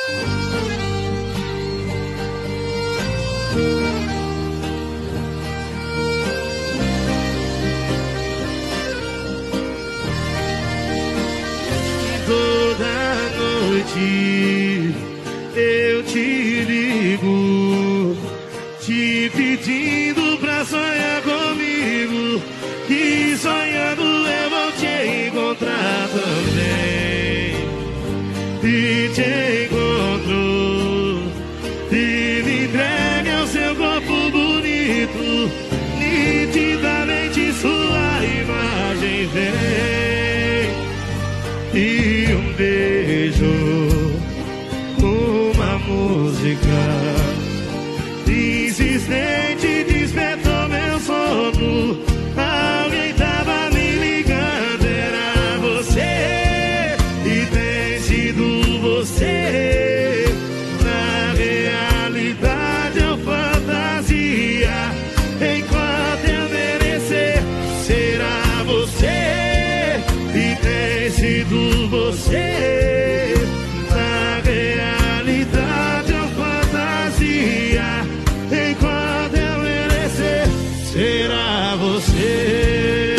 Toda noite eu te ligo, te pedindo pra sonhar comigo, que sonhando eu vou te encontrar também. E te encontro, e me entregue ao seu corpo bonito, nitidamente sua imagem vem. E um beijo, uma música insistente despertou meu sono. Alguém tava me ligando, era você, e tem sido você. Na realidade ou fantasia, enquanto eu merecer, será você, e tem sido você. Na realidade ou fantasia, enquanto eu merecer, será você.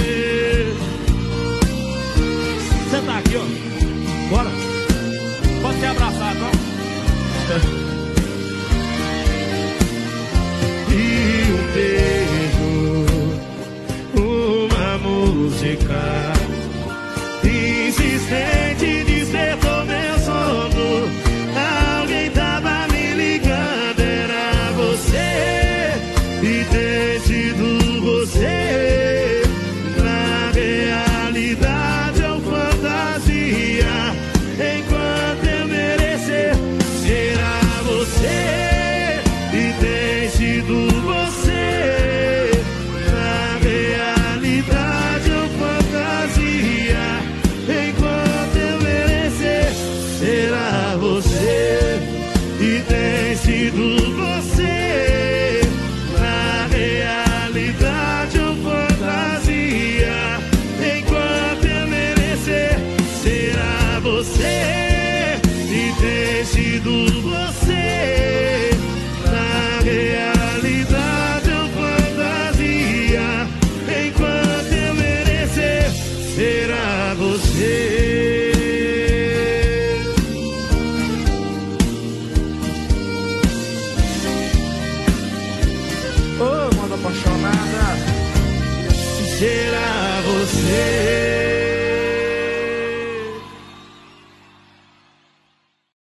Você tá aqui, ó. Bora. Pode ser abraçado, ó. E um beijo, uma música insistente despertou meu sono. Alguém tava me ligando, era você, e tem sido você. Na realidade ou fantasia, enquanto eu merecer, será você, e tem sido você. Na realidade ou fantasia, enquanto eu merecer, será você, e tem sido você. Na realidade ou fantasia, enquanto eu merecer, será você, e tem sido você. Na realidade